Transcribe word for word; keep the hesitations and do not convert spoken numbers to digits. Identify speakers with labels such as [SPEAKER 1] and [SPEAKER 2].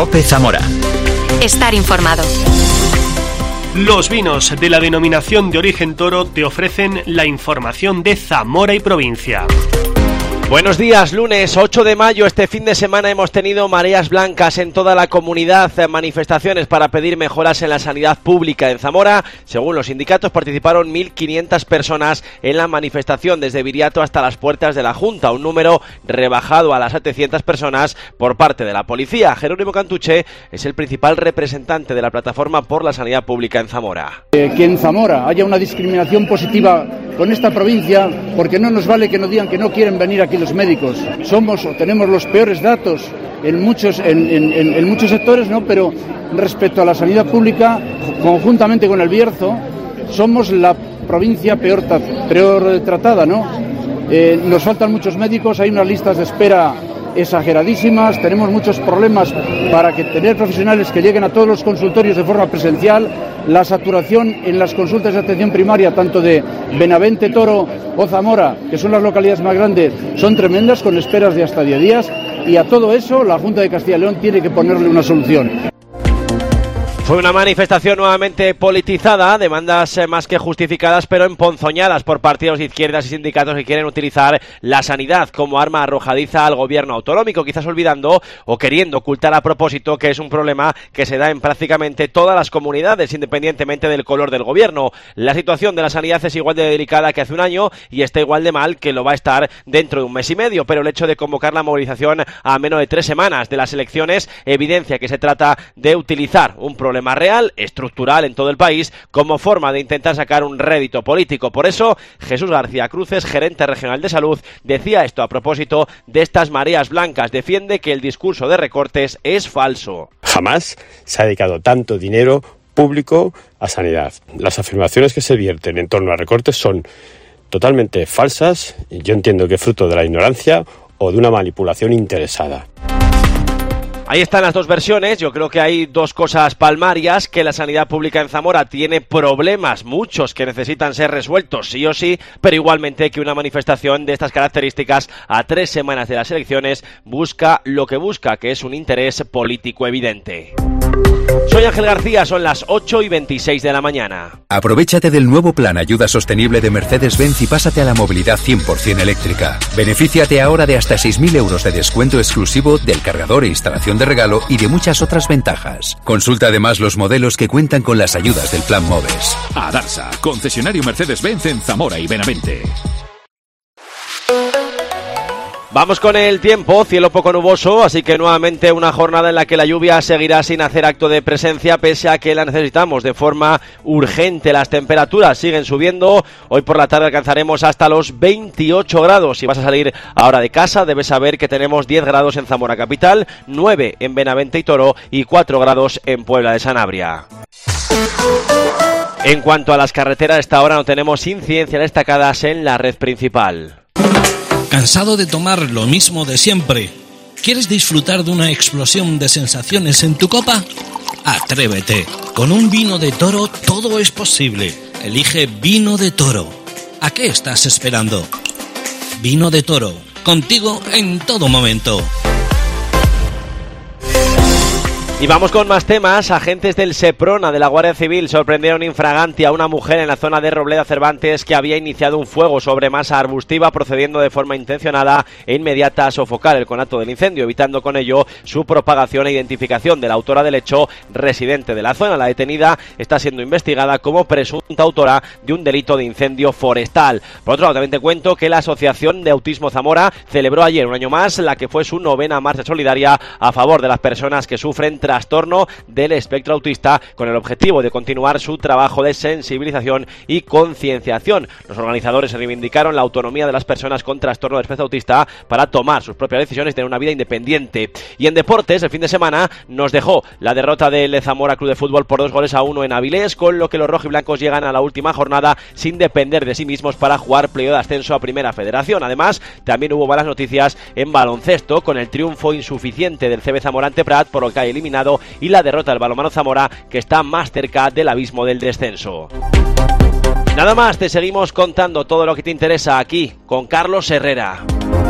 [SPEAKER 1] COPE Zamora.
[SPEAKER 2] Estar informado.
[SPEAKER 3] Los vinos de la denominación de origen Toro te ofrecen la información de Zamora y provincia.
[SPEAKER 4] Buenos días, lunes ocho de mayo, este fin de semana hemos tenido mareas blancas en toda la comunidad, manifestaciones para pedir mejoras en la sanidad pública en Zamora. Según los sindicatos participaron mil quinientas personas en la manifestación desde Viriato hasta las puertas de la Junta, un número rebajado a las setecientas personas por parte de la policía. Jerónimo Cantuche es el principal representante de la plataforma por la sanidad pública en Zamora.
[SPEAKER 5] Eh, que en Zamora haya una discriminación positiva con esta provincia, porque no nos vale que nos digan que no quieren venir aquí los médicos. Somos o tenemos los peores datos en muchos en, en, en, en muchos sectores, ¿no? Pero respecto a la sanidad pública, conjuntamente con el Bierzo, somos la provincia peor, peor tratada, ¿no? Eh, nos faltan muchos médicos, hay unas listas de espera exageradísimas, tenemos muchos problemas para que tener profesionales que lleguen a todos los consultorios de forma presencial. La saturación en las consultas de atención primaria, tanto de Benavente, Toro o Zamora, que son las localidades más grandes, son tremendas, con esperas de hasta diez días, y a todo eso la Junta de Castilla y León tiene que ponerle una solución.
[SPEAKER 4] Fue una manifestación nuevamente politizada, demandas más que justificadas, pero emponzoñadas por partidos de izquierdas y sindicatos que quieren utilizar la sanidad como arma arrojadiza al gobierno autonómico, quizás olvidando o queriendo ocultar a propósito que es un problema que se da en prácticamente todas las comunidades, independientemente del color del gobierno. La situación de la sanidad es igual de delicada que hace un año y está igual de mal que lo va a estar dentro de un mes y medio, pero el hecho de convocar la movilización a menos de tres semanas de las elecciones evidencia que se trata de utilizar un problema problema real, estructural en todo el país, como forma de intentar sacar un rédito político. Por eso, Jesús García Cruces, gerente regional de salud, decía esto a propósito de estas mareas blancas. Defiende que el discurso de recortes es falso.
[SPEAKER 6] Jamás se ha dedicado tanto dinero público a sanidad. Las afirmaciones que se vierten en torno a recortes son totalmente falsas, y yo entiendo que fruto de la ignorancia o de una manipulación interesada.
[SPEAKER 4] Ahí están las dos versiones. Yo creo que hay dos cosas palmarias: que la sanidad pública en Zamora tiene problemas, muchos que necesitan ser resueltos sí o sí, pero igualmente que una manifestación de estas características a tres semanas de las elecciones busca lo que busca, que es un interés político evidente. Soy Ángel García, son las ocho y veintiséis de la mañana.
[SPEAKER 1] Aprovéchate del nuevo plan Ayuda Sostenible de Mercedes-Benz y pásate a la movilidad cien por ciento eléctrica. Benefíciate ahora de hasta seis mil euros de descuento exclusivo del cargador e instalación de regalo y de muchas otras ventajas. Consulta además los modelos que cuentan con las ayudas del plan MOVES.
[SPEAKER 7] Adarsa, concesionario Mercedes-Benz en Zamora y Benavente.
[SPEAKER 4] Vamos con el tiempo, cielo poco nuboso, así que nuevamente una jornada en la que la lluvia seguirá sin hacer acto de presencia, pese a que la necesitamos de forma urgente. Las temperaturas siguen subiendo, hoy por la tarde alcanzaremos hasta los veintiocho grados. Si vas a salir ahora de casa, debes saber que tenemos diez grados en Zamora capital, nueve en Benavente y Toro y cuatro grados en Puebla de Sanabria. En cuanto a las carreteras, a esta hora no tenemos incidencias destacadas en la red principal.
[SPEAKER 8] ¿Cansado de tomar lo mismo de siempre? ¿Quieres disfrutar de una explosión de sensaciones en tu copa? Atrévete. Con un vino de Toro todo es posible. Elige Vino de Toro. ¿A qué estás esperando? Vino de Toro. Contigo en todo momento.
[SPEAKER 4] Y vamos con más temas. Agentes del Seprona de la Guardia Civil sorprendieron infraganti a una mujer en la zona de Robleda Cervantes que había iniciado un fuego sobre masa arbustiva, procediendo de forma intencionada e inmediata a sofocar el conato del incendio, evitando con ello su propagación e identificación de la autora del hecho, residente de la zona. La detenida está siendo investigada como presunta autora de un delito de incendio forestal. Por otro lado, también te cuento que la Asociación de Autismo Zamora celebró ayer un año más la que fue su novena marcha solidaria a favor de las personas que sufren trastorno del espectro autista, con el objetivo de continuar su trabajo de sensibilización y concienciación. Los organizadores reivindicaron la autonomía de las personas con trastorno del espectro autista para tomar sus propias decisiones y tener una vida independiente. Y en deportes, el fin de semana nos dejó la derrota del Zamora Club de Fútbol por dos goles a uno en Avilés, con lo que los rojiblancos llegan a la última jornada sin depender de sí mismos para jugar playoff de ascenso a Primera Federación. Además, también hubo malas noticias en baloncesto, con el triunfo insuficiente del C B Zamora ante Prat, por lo que ha eliminado, y la derrota del balonmano Zamora, que está más cerca del abismo del descenso. Nada más, te seguimos contando todo lo que te interesa aquí con Carlos Herrera.